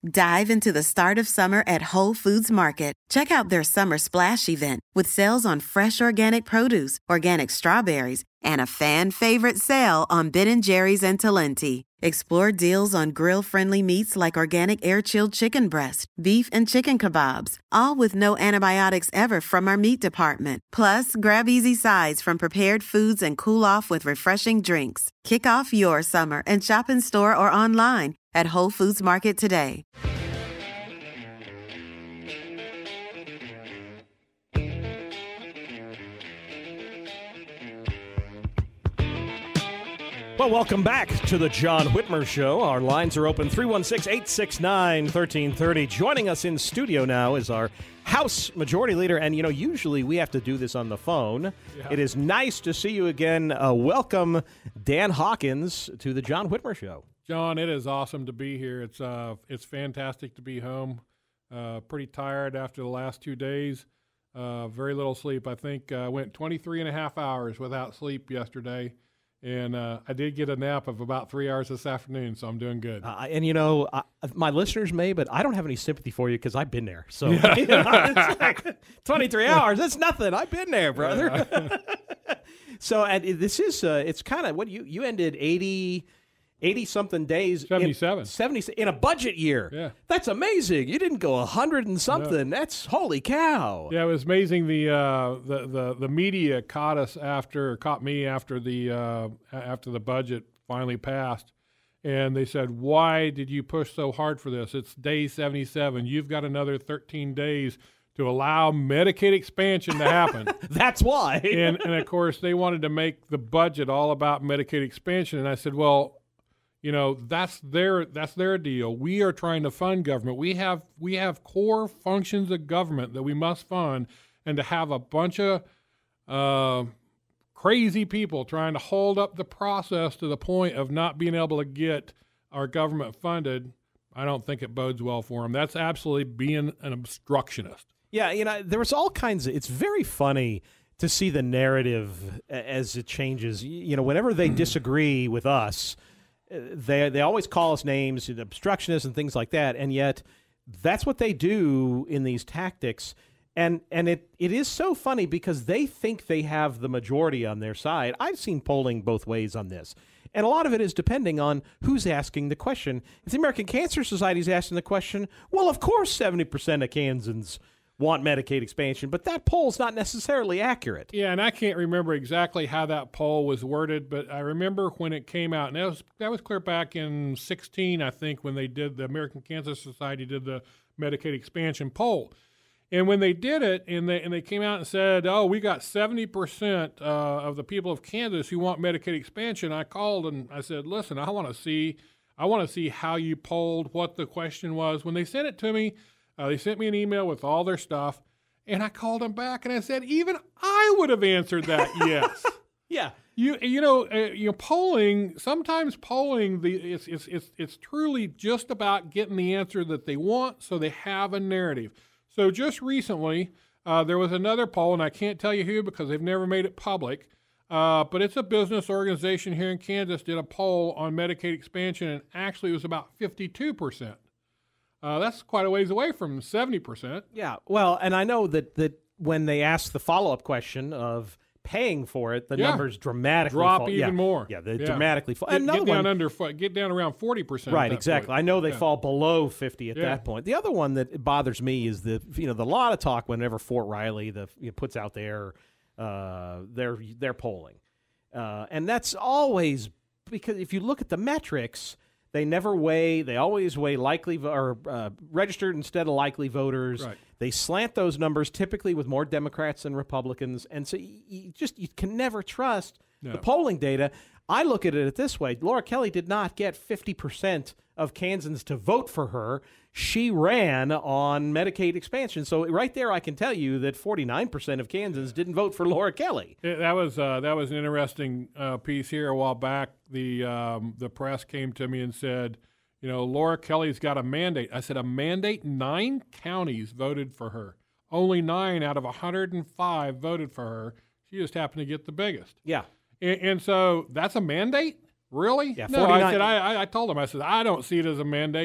Dive into the start of summer at Whole Foods Market. Check out their Summer Splash event with sales on fresh organic produce, organic strawberries, and a fan-favorite sale on Ben & Jerry's and Talenti. Explore deals on grill-friendly meats like organic air-chilled chicken breast, beef and chicken kebabs, all with no antibiotics ever from our meat department. Plus, grab easy sides from prepared foods and cool off with refreshing drinks. Kick off your summer and shop in store or online at Whole Foods Market today. Well, welcome back to the John Whitmer Show. Our lines are open, 316-869-1330. Joining us in studio now is our House Majority Leader, and, usually we have to do this on the phone. Yeah. It is nice to see you again. Welcome, Dan Hawkins, to the John Whitmer Show. John, it is awesome to be here. It's fantastic to be home. Pretty tired after the last 2 days. Very little sleep. I think I went 23 and a half hours without sleep yesterday. And I did get a nap of about 3 hours this afternoon, so I'm doing good. My listeners may, but I don't have any sympathy for you because I've been there. So it's like 23 hours. That's nothing. I've been there, brother. So this is it's kind of what you ended 80-something days. 77. In a budget year. Yeah. That's amazing. You didn't go 100 and something. No. That's holy cow. Yeah, it was amazing. The media caught me after the budget finally passed. And they said, "Why did you push so hard for this? It's day 77. You've got another 13 days to allow Medicaid expansion to happen." That's why. and of course, they wanted to make the budget all about Medicaid expansion. And I said, well, that's their deal. We are trying to fund government. We have core functions of government that we must fund, and to have a bunch of crazy people trying to hold up the process to the point of not being able to get our government funded, I don't think it bodes well for them. That's absolutely being an obstructionist. Yeah, there was all kinds of. It's very funny to see the narrative as it changes. Whenever they disagree with us, they always call us names, obstructionists and things like that, and yet that's what they do in these tactics. And it is so funny because they think they have the majority on their side. I've seen polling both ways on this, and a lot of it is depending on who's asking the question. If the American Cancer Society is asking the question, well, of course 70% of Kansans want Medicaid expansion, but that poll's not necessarily accurate. Yeah, and I can't remember exactly how that poll was worded, but I remember when it came out, and that was clear back in 16, I think, when they did the American Cancer Society did the Medicaid expansion poll. And when they did it, and they came out and said, "Oh, we got 70% of the people of Kansas who want Medicaid expansion," I called and I said, "Listen, I want to see how you polled, what the question was." When they sent it to me, they sent me an email with all their stuff, and I called them back and I said, even I would have answered that yes. Yeah. Polling. Sometimes polling, it's truly just about getting the answer that they want, so they have a narrative. So just recently, there was another poll, and I can't tell you who because they've never made it public. But it's a business organization here in Kansas did a poll on Medicaid expansion, and actually it was about 52%. That's quite a ways away from 70%. Yeah, well, and I know that when they ask the follow-up question of paying for it, the numbers dramatically drop fall. even more. Yeah, they dramatically fall. Get down around 40%. Right, exactly. Point. I know they fall below 50 at that point. The other one that bothers me is the lot of talk whenever Fort Riley puts out their polling, and that's always because if you look at the metrics. They always weigh likely registered instead of likely voters. Right. They slant those numbers typically with more Democrats than Republicans. And so you can never trust the polling data. I look at it this way. Laura Kelly did not get 50% of Kansans to vote for her. She ran on Medicaid expansion. So right there I can tell you that 49% of Kansans didn't vote for Laura Kelly. That was an interesting piece here a while back. The press came to me and said, Laura Kelly's got a mandate. I said, a mandate? 9 counties voted for her. Only 9 out of 105 voted for her. She just happened to get the biggest. Yeah. And so that's a mandate? Really? Yeah, no, 49. I told him, I said, I don't see it as a mandate.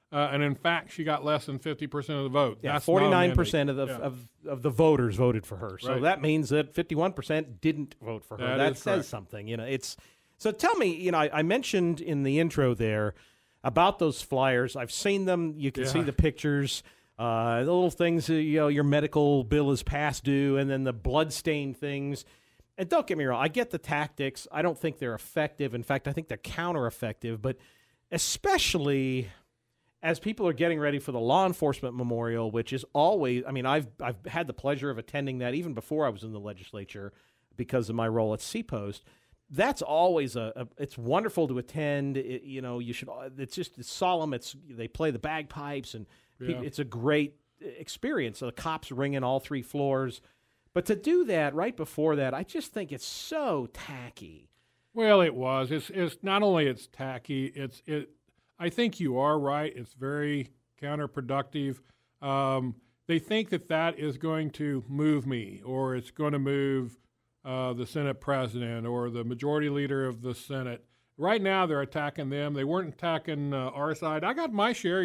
and in fact, she got less than 50% of the vote. Yeah, That's 49% of the voters voted for her. So Right. that means that 51% didn't vote for her. That is says correct. something. It's so. Tell me, I mentioned in the intro there about those flyers. I've seen them. You can see the pictures. The little things. Your medical bill is past due, and then the blood-stained things. And don't get me wrong, I get the tactics. I don't think they're effective. In fact, I think they're counter-effective. But especially as people are getting ready for the law enforcement memorial, which is always, I've had the pleasure of attending that even before I was in the legislature because of my role at CPost. That's always it's wonderful to attend. You should. It's solemn. They play the bagpipes and it's a great experience. The cops ringing all 3 floors. But to do that right before that, I just think it's so tacky. Well, it was. It's not only it's tacky. I think you are right. It's very counterproductive. They think that is going to move me, or it's going to move the Senate president or the majority leader of the Senate. Right now, they're attacking them. They weren't attacking our side. I got my share.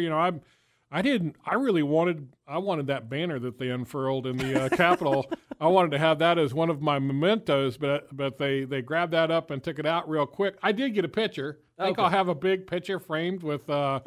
I wanted that banner that they unfurled in the Capitol. I wanted to have that as one of my mementos, but they grabbed that up and took it out real quick. I did get a picture. I think I'll have a big picture framed with,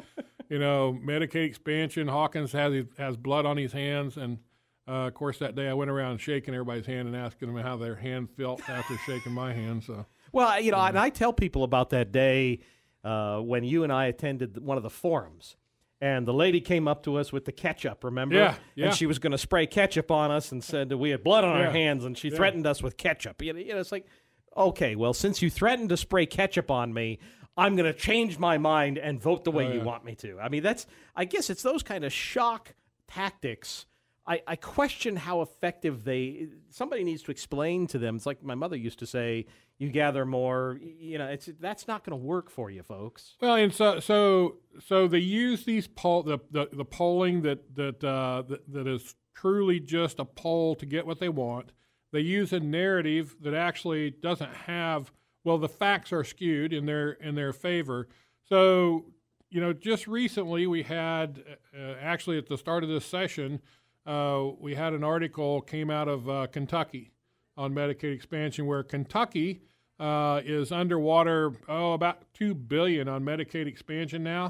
Medicaid expansion. Hawkins has blood on his hands, and of course that day I went around shaking everybody's hand and asking them how their hand felt after shaking my hand. So. Well, and I tell people about that day when you and I attended one of the forums. And the lady came up to us with the ketchup, remember? Yeah. And she was going to spray ketchup on us and said that we had blood on our hands, and she threatened us with ketchup. It's like, okay, well, since you threatened to spray ketchup on me, I'm going to change my mind and vote the way you want me to. I guess it's those kind of shock tactics. I question how effective somebody needs to explain to them. It's like my mother used to say, you gather more, that's not going to work for you, folks. Well, and so they use these the polling that is truly just a poll to get what they want. They use a narrative that actually doesn't have, the facts are skewed in their favor. So, just recently we had, actually at the start of this session, we had an article came out of Kentucky on Medicaid expansion, where Kentucky is underwater, about $2 billion on Medicaid expansion now,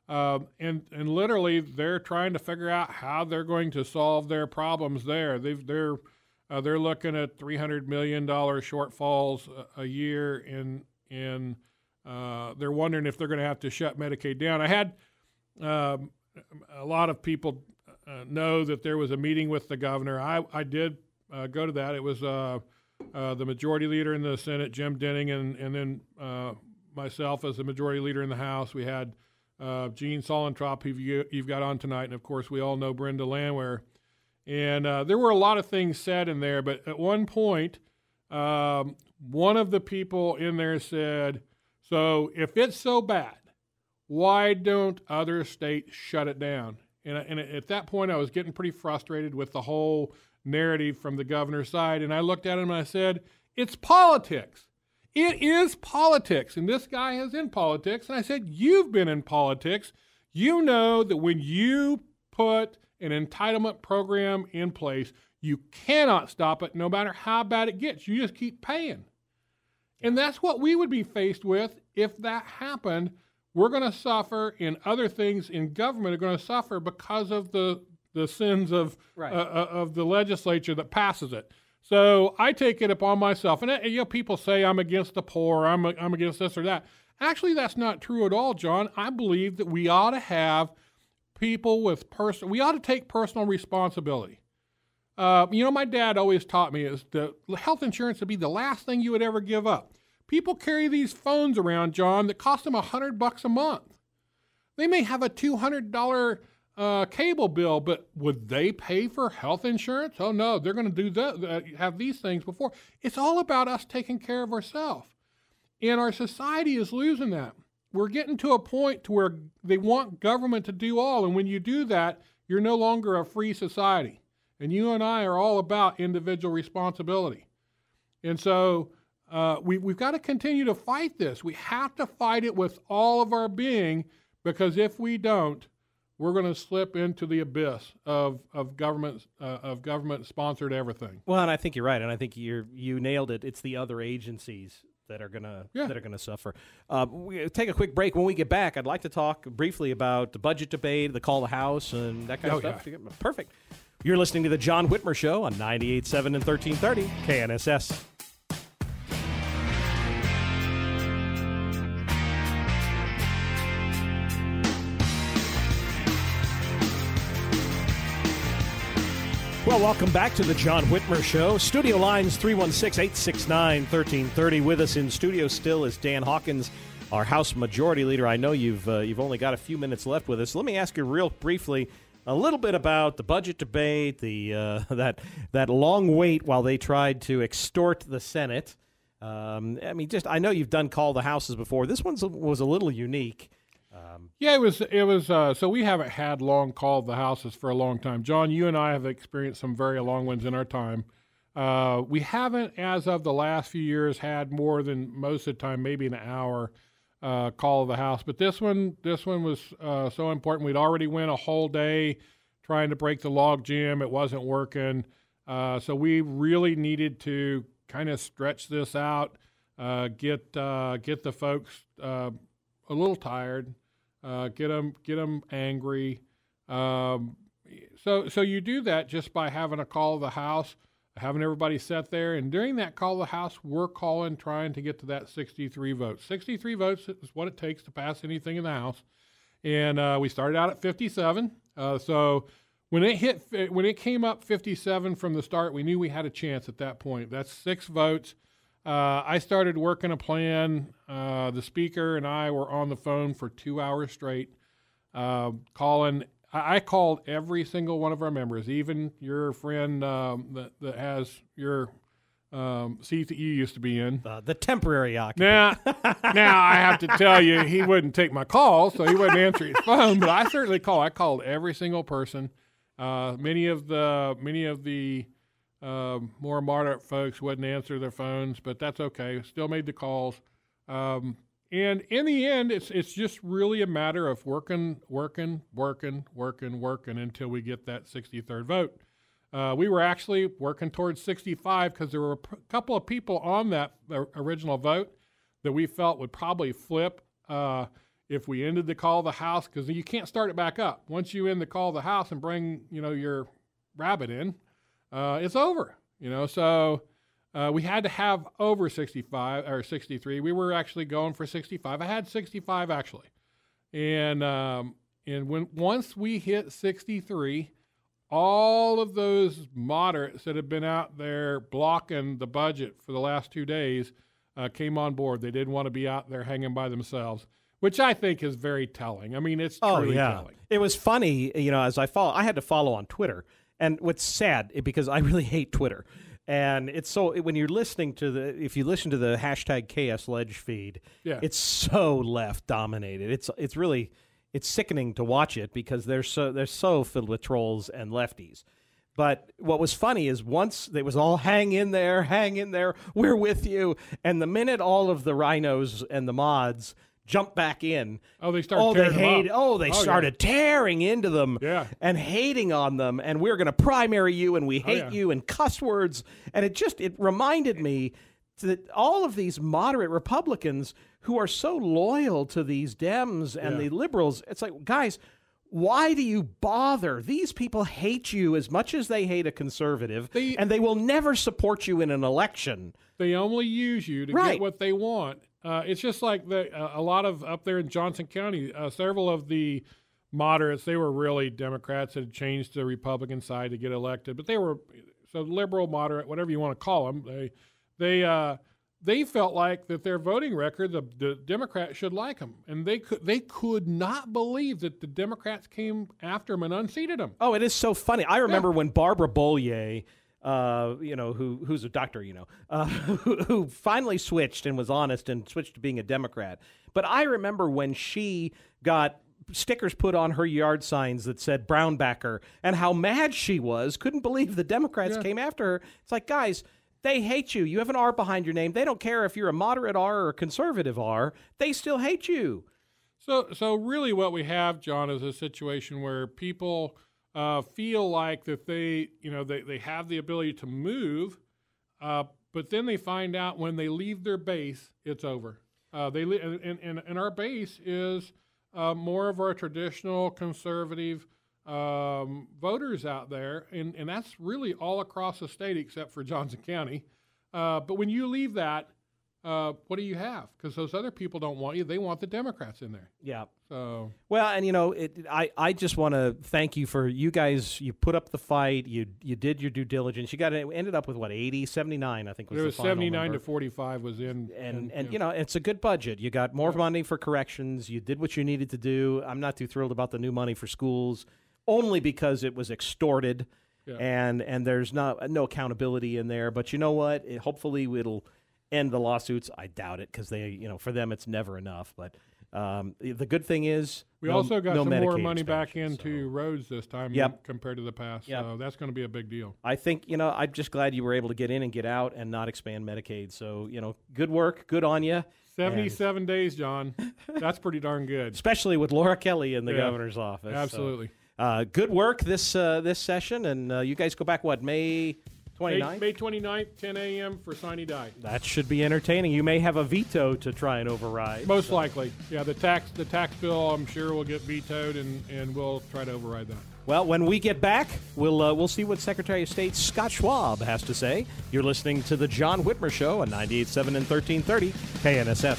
and literally they're trying to figure out how they're going to solve their problems there. They're looking at $300 million shortfalls a year, and they're wondering if they're going to have to shut Medicaid down. I had a lot of people know that there was a meeting with the governor. I did go to that. It was the majority leader in the Senate, Jim Denning, and then myself as the majority leader in the House. We had Gene Solentrop, who you've got on tonight, and of course we all know Brenda Landwehr. And there were a lot of things said in there, but at one point, one of the people in there said, so if it's so bad, why don't other states shut it down? And at that point, I was getting pretty frustrated with the whole narrative from the governor's side. And I looked at him and I said, it's politics. It is politics. And this guy is in politics. And I said, you've been in politics. You know that when you put an entitlement program in place, you cannot stop it no matter how bad it gets. You just keep paying. And that's what we would be faced with if that happened. We're going to suffer, and other things in government are going to suffer because of the sins of the legislature that passes it. So I take it upon myself. And people say I'm against the poor, I'm against this or that. Actually, that's not true at all, John. I believe that we ought to have people with we ought to take personal responsibility. My dad always taught me is the health insurance would be the last thing you would ever give up. People carry these phones around, John, that cost them $100 a month. They may have a $200 cable bill, but would they pay for health insurance? Oh, no, they're going to do that, have these things before. It's all about us taking care of ourselves. And our society is losing that. We're getting to a point to where they want government to do all, and when you do that, you're no longer a free society. And you and I are all about individual responsibility. And so we've got to continue to fight this. We have to fight it with all of our being, because if we don't, we're going to slip into the abyss of government sponsored everything. Well, and I think you're right, and I think you nailed it. It's the other agencies that are gonna suffer. We take a quick break. When we get back, I'd like to talk briefly about the budget debate, the call to House, and that kind of stuff. Yeah. Perfect. You're listening to the John Whitmer Show on 98.7 and 1330 KNSS. Well, welcome back to the John Whitmer Show. Studio lines 316-869-1330. With us in studio still is Dan Hawkins, our House Majority Leader. I know you've only got a few minutes left with us. Let me ask you real briefly a little bit about the budget debate, the that long wait while they tried to extort the Senate. I know you've done call the Houses before. This one was a little unique. Yeah, it was. So we haven't had long called the Houses for a long time. John, you and I have experienced some very long ones in our time. We haven't, as of the last few years, had more than most of the time, maybe an hour call of the House. But this one was so important. We'd already went a whole day trying to break the log jam. It wasn't working. So we really needed to kind of stretch this out, get the folks a little tired. Get them angry. So you do that just by having a call of the House, having everybody sit there, and during that call of the House, we're trying to get to that 63 votes. 63 votes is what it takes to pass anything in the House, and we started out at 57. So when it came up 57 from the start, we knew we had a chance at that point. That's 6 votes. I started working a plan. The Speaker and I were on the phone for 2 hours straight, calling. I called every single one of our members, even your friend that has your seat that you used to be in. The temporary occupant. Now I have to tell you, he wouldn't take my call, so he wouldn't answer his phone. But I certainly called. I called every single person. Many of the more moderate folks wouldn't answer their phones, but that's okay. Still made the calls. And in the end, it's just really a matter of working until we get that 63rd vote. We were actually working towards 65 because there were a couple of people on that original vote that we felt would probably flip if we ended the call of the House, because you can't start it back up. Once you end the call of the House and bring your rabbit in, it's over, so we had to have over 65 or 63. We were actually going for 65. I had 65 actually. And once we hit 63, all of those moderates that have been out there blocking the budget for the last 2 days came on board. They didn't want to be out there hanging by themselves, which I think is very telling. I mean, it's truly telling. It was funny, as I had to follow on Twitter. And what's sad, because I really hate Twitter, and it's so when you're listening to if you listen to the hashtag KSLedge feed, it's so left dominated. It's really sickening to watch it because they're so filled with trolls and lefties. But what was funny is once they was all hang in there, we're with you, and the minute all of the rhinos and the mods jump back in. They started tearing them up. They started tearing into them and hating on them, and we're going to primary you, and we hate you, and cuss words. And it reminded me that all of these moderate Republicans who are so loyal to these Dems and the liberals, it's like, guys, why do you bother? These people hate you as much as they hate a conservative, and they will never support you in an election. They only use you to get what they want. It's just like a lot of up there in Johnson County, several of the moderates, they were really Democrats that had changed to the Republican side to get elected, but they were so liberal, moderate, whatever you want to call them. They felt like that their voting record, the Democrats should like them, and they could not believe that the Democrats came after them and unseated them. Oh, it is so funny. I remember when Barbara Bollier, who's a doctor, who finally switched and was honest and switched to being a Democrat. But I remember when she got stickers put on her yard signs that said Brownbacker and how mad she was, couldn't believe the Democrats came after her. It's like, guys, they hate you. You have an R behind your name. They don't care if you're a moderate R or a conservative R. They still hate you. So really what we have, John, is a situation where people feel like that they have the ability to move, but then they find out when they leave their base, it's over. And our base is more of our traditional conservative voters out there, and that's really all across the state except for Johnson County. But when you leave that, what do you have? Because those other people don't want you; they want the Democrats in there. Yeah. So well, and I just want to thank you for you guys. You put up the fight. You did your due diligence. You ended up with what 79, I think was there the was final 79 number. to 45 was in, and it's a good budget. You got more money for corrections. You did what you needed to do. I'm not too thrilled about the new money for schools, only because it was extorted, and there's no accountability in there. But you know what? Hopefully it'll end the lawsuits. I doubt it because for them it's never enough. But the good thing is we also got some more money back expansion, into roads this time compared to the past. Yep. So that's going to be a big deal. I think, I'm just glad you were able to get in and get out and not expand Medicaid. So, good work. Good on you. 77 days, John. That's pretty darn good. Especially with Laura Kelly in the governor's office. Absolutely. So, good work this session. And you guys go back, May 29th? May 29th, 10 a.m. for Sine Die. That should be entertaining. You may have a veto to try and override. Most likely. Yeah, the tax bill, I'm sure, will get vetoed, and we'll try to override that. Well, when we get back, we'll see what Secretary of State Scott Schwab has to say. You're listening to The John Whitmer Show on 98.7 and 1330 KNSS.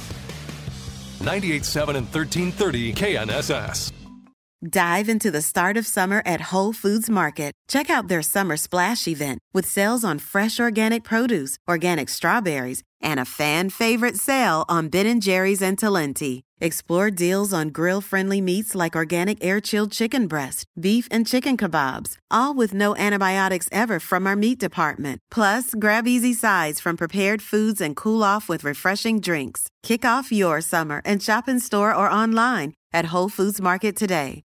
98.7 and 1330 KNSS. Dive into the start of summer at Whole Foods Market. Check out their Summer Splash event with sales on fresh organic produce, organic strawberries, and a fan-favorite sale on Ben & Jerry's and Talenti. Explore deals on grill-friendly meats like organic air-chilled chicken breast, beef and chicken kebabs, all with no antibiotics ever from our meat department. Plus, grab easy sides from prepared foods and cool off with refreshing drinks. Kick off your summer and shop in store or online at Whole Foods Market today.